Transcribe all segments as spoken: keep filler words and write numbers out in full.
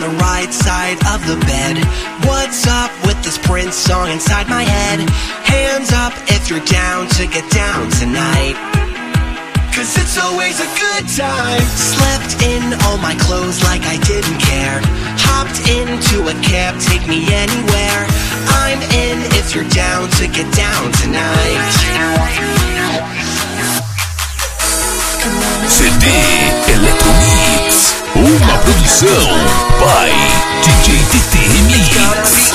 the right side of the bed. What's up with this Prince song inside my head? Hands up if you're down to get down tonight, 'cause it's always a good time. Slept in all my clothes like I didn't care. Hopped into a cab, take me anywhere. I'm in if you're down to get down tonight. C D Electromix, uma produção by D J T T Remix.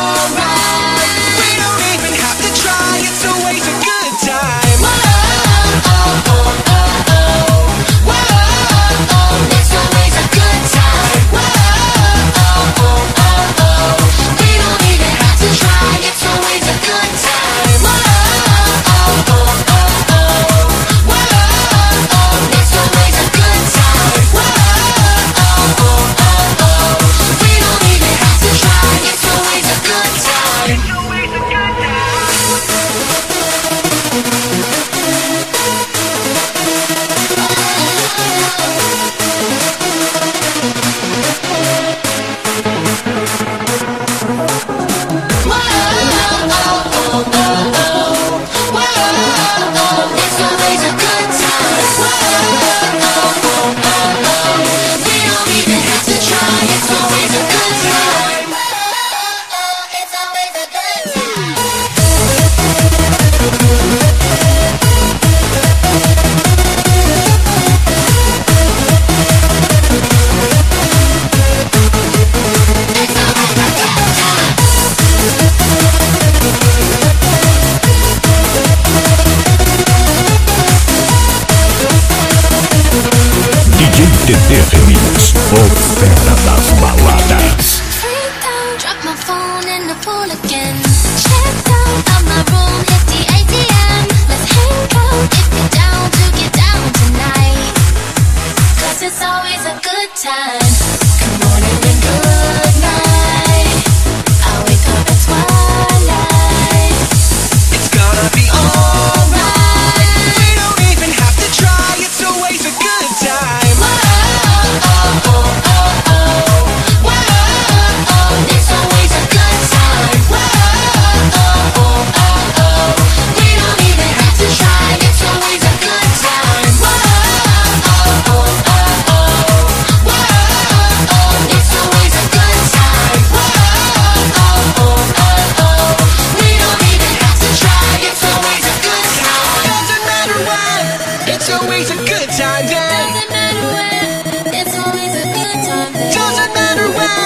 T T Remix, o fera das baladas. Drop my phone in the pool again. Checked out of my room, hit the A T M. Let's hang out if you're down to get down tonight, 'cause it's always a good time. Good morning and good night. I'll wake up at twilight. It's gonna be alright. We don't even have to try. It's always a good time. Doesn't matter when, it's always a good time then. Doesn't matter when,